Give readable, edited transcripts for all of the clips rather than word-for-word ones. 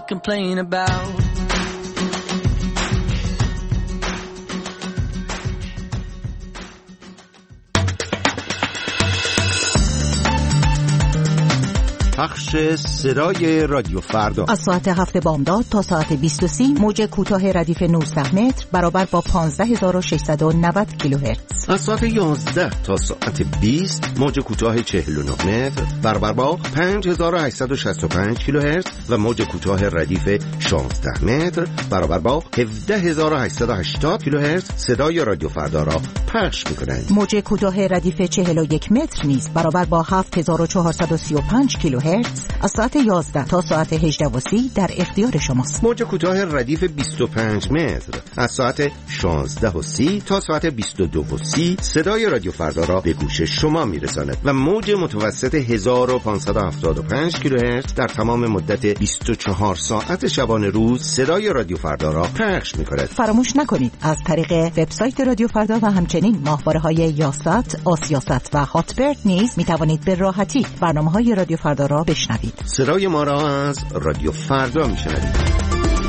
complain about. پخش صدای رادیو فردا از ساعت 7 بامداد تا ساعت 20:30 موج کوتاه ردیف 19 متر برابر با 15690 کیلوهرتز. از ساعت 11 تا ساعت 20 موج کوتاه 49 متر برابر با 5865 کیلوهرتز و موج کوتاه ردیف 16 متر برابر با 17880 کیلوهرتز صدای رادیو فردا را پخش می‌کنند. موج کوتاه ردیف 41 متر نیز برابر با 7435 کیلوهرتز از ساعت 11 تا ساعت 18:30 در اختیار شماست. موج کوتاه ردیف 25 متر از ساعت 16:30 تا ساعت 22:30 صدای رادیو فردا را به گوش شما میرساند و موج متوسط 1575 کیلوهرتز در تمام مدت 24 ساعت شبانه روز صدای رادیو فردا را پخش می‌کند. فراموش نکنید از طریق وبسایت رادیو فردا و همچنین ماهواره‌های یاست، آسیاست و هاتبرد نیز می‌توانید به راحتی برنامه‌های رادیو فردا را بشنوید. صدای ما را از رادیو فردا میشنوید.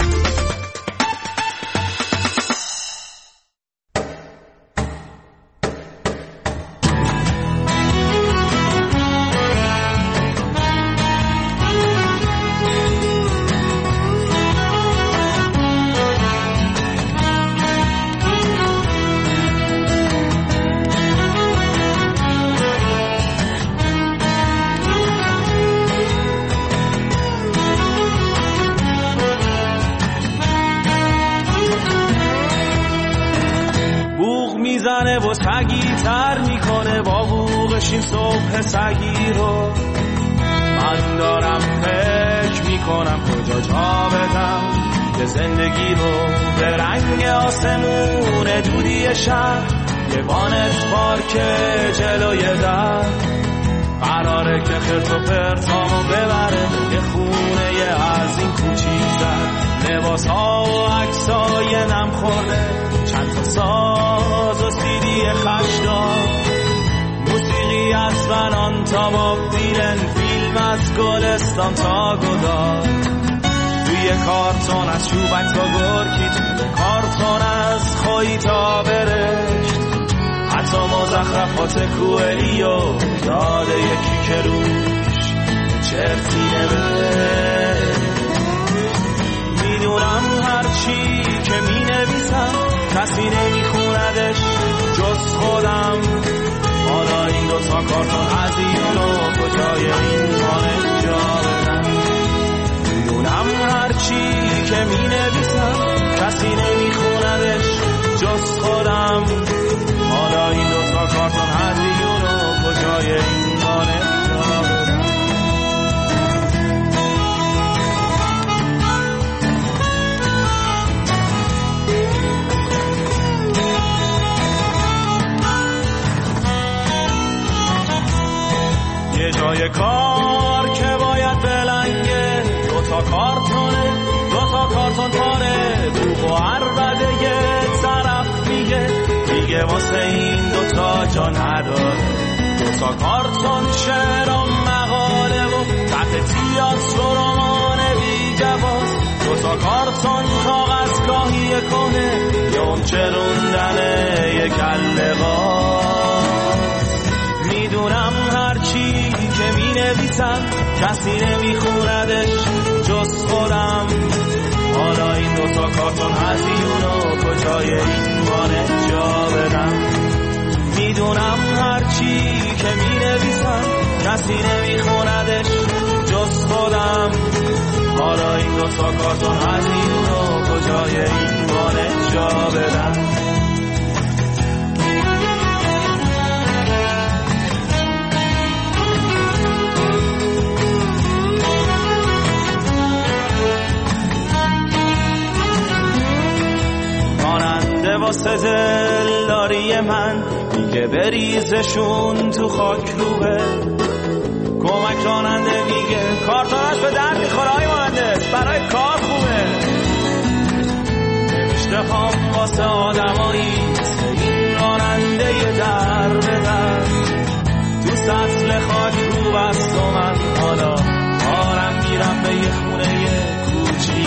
میزنه و سگی تر میکنه با بوغش این صبح سگی رو. من دارم فکر میکنم کجا جا بدم به زندگی رو. به رنگ آسمون دودی شهر یه وانت پارک جلوی در قراره که خرت و پرتامو ببره یه خونه از این کوچیک‌تر. لباس ها و عکس های نم خورده چند تا ساز و سیدی خشدار موسیقی از فنان تا باب دیلن فیلم از گلستان تا گدار توی کارتون از چوبک تا گرکی توی کارتون از خویی تا برشت حتی مزخرفات کوهلی و یاد یکی که روش چرتی نوشت. میدونم هرچی که می نویسم کسی نمیخوندش جز خودم. حالا این دوتا کارتون هزینو کجای این خانه جا بدم. میدونم هرچی که می نویسم کسی نمیخوندش جز خودم. حالا این دوتا کارتون هزینو کجای این خانه جا بدم. یه جای کار که باید بلنگه دوتا کارتون پاره بوق و عربده یه طرف میگه واسه این دوتا جا نداره. دوتا کارتون شعر و مقاله و تحت تیاتر و رمان بی جواز. دوتا کارتون کاغذ گاهی کنه یا اون چروندنه یه کله باز. میدونم هرچی که می نویسم کسی نمیخوندش جز خودم. حالا این دوتا کارتون هزینو کجای این وانه جا بدم. میدونم هرچی که می نویسم کسی نمیخوندش جز خودم. حالا این دوتا کارتون هزینو کجای این وانه جا بدم. واسه دلداری من میگه بریزشون تو خاک روبه. کمک راننده میگه کارتونش به درد میخوره های مهندس برای کار خوبه. نوشته هم واسه آدمایی این راننده یه در به در تو سطل خاک رو بست و من حالا آرم میرم به یه خونه کوچیک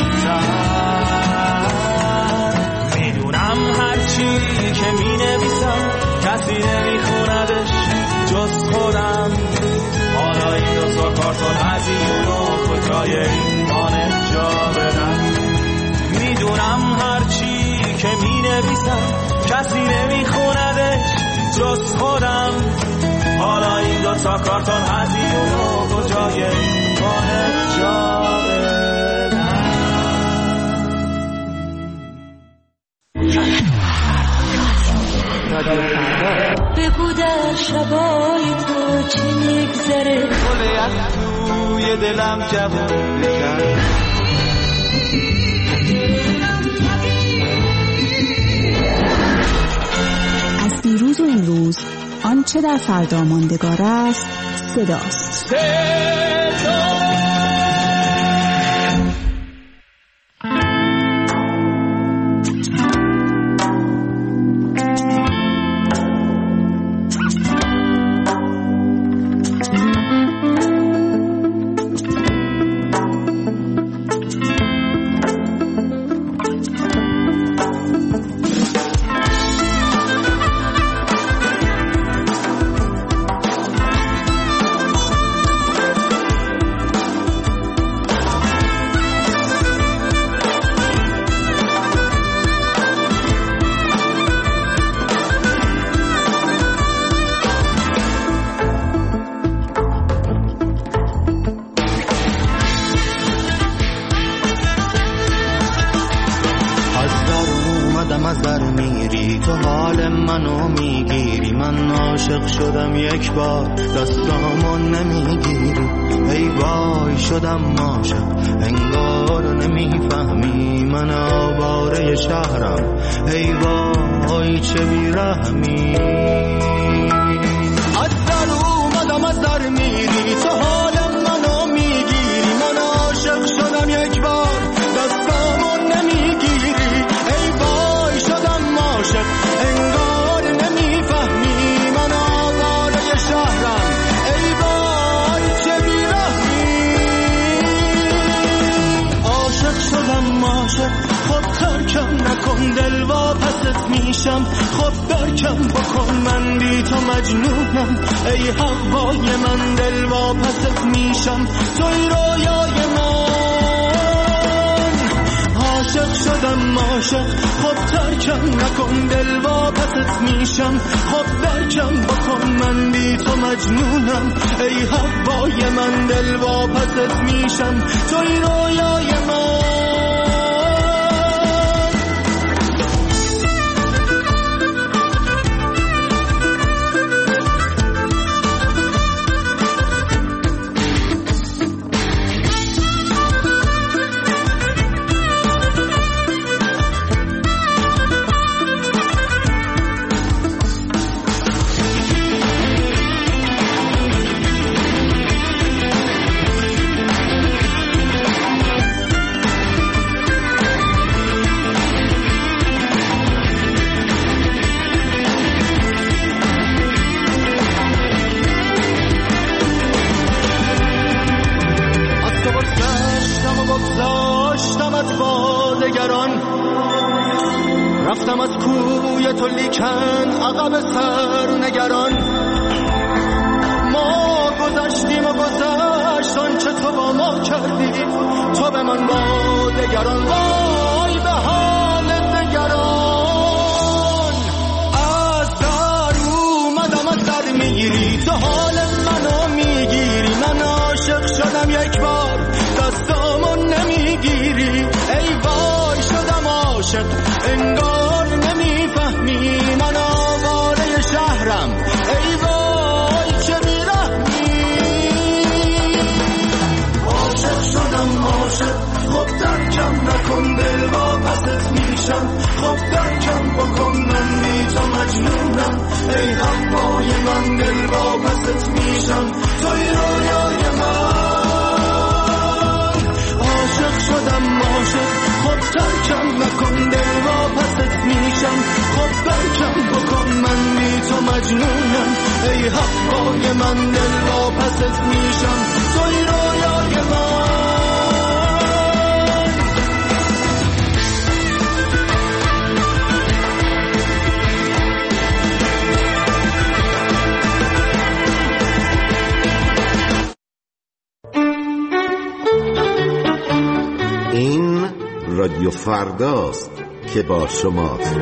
کسی نمیخوندش جز خودم. حالا این دو تا کارتون هزینه و کجای این وانت جا بدم. میدونم هرچی که مینویسم کسی نمیخوندش جز خودم. حالا این دو تا کارتون هزینه و کجای این وانت جا بدم. بگو در شبای تو چی میگذره، گلیت توی دلم جوون بکن. از دیروز و امروز آنچه در فردا ماندگار است صداست. از در میری تو حال منو میگیری. من عاشق شدم یک بار دستامو نمیگیری. ای وای شدم عاشق انگار نمیفهمی. من آواره شهرم ای وای چه بیرحمی. از در اومدم از در میری تو حال منو میگیری. من عاشق شدم یک بار دستامو نمیگیری. ای وای شدم عاشق انگار نمیفهمی. من آواره شهرم ای وای چه بیرحمی. عاشق شدم عاشق خب ترکم نکن دل واپست میشم. خب درکم بکن من بی تو مجنونم. ای هوای من دل واپست میشم. توی رویای من عاشق شدم عاشق خب ترکم نکن دل واپست میشم. خب درکم بکن من بی تو مجنونم. ای هوای من دل واپست میشم. توی رویای من رفتم از کوی تو لیکن عقب سر نگران. ما گذشتیم و گذشت آنچه تو با ما کردی. تو به من با دگران وای به حال دگران. از در اومدم از در میگیری تو حال منو میگیری. من عاشق شدم یک بار دستامو نمیگیری. ای وای شدم عاشق انگار نمیفهمی. من آواره شهرم ای وای چه بیرحمی. عاشق شدم عاشق خب درکم نکن دل واپست میشم. خب درکم بکن من بی تو مجنونم. ای هوای من دل واپست میشم. توی رویای من عاشق شدم عاشق خب ترکم نکن دل واپست میشم. خب برکم بکن من بی تو مجنونم. ای هوای من دل واپست میشم. توی رویای من رادیو فرداست که با شماست.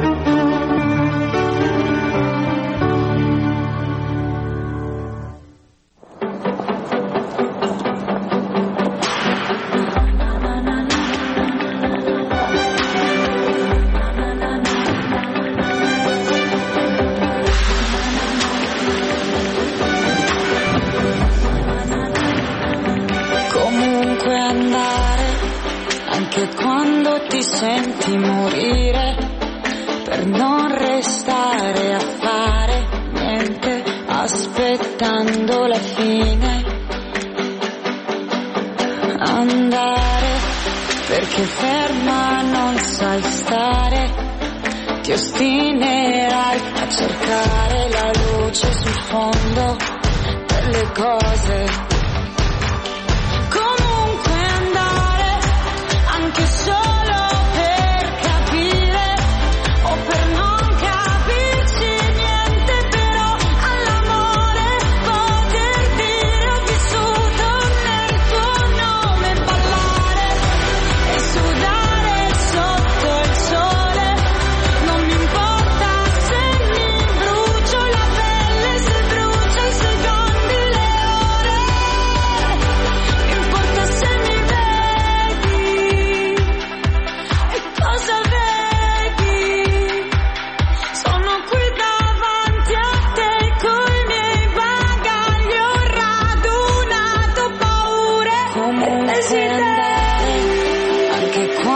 Senti morire per non restare a fare niente, aspettando la fine. Andare perché ferma non sai stare, ti ostinerai a cercare la luce sul fondo delle cose. Comunque andare anche solo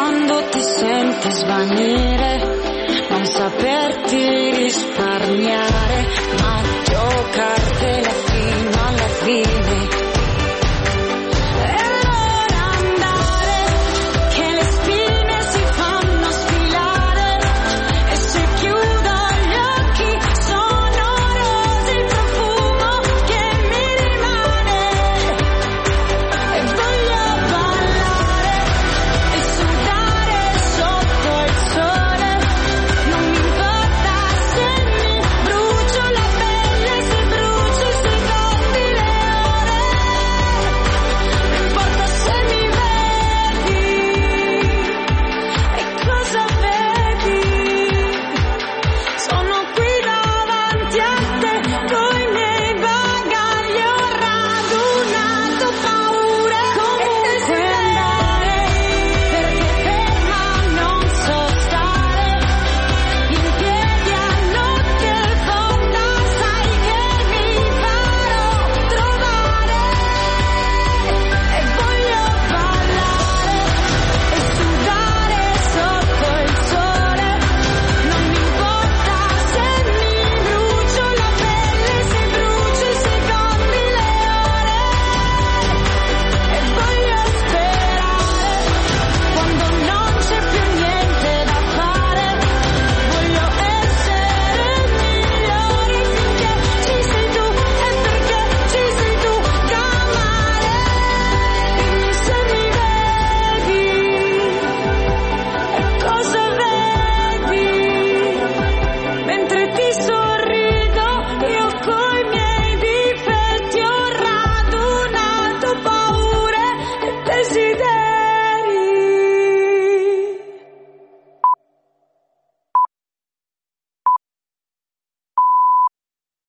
svanire, non saperti risparmiare.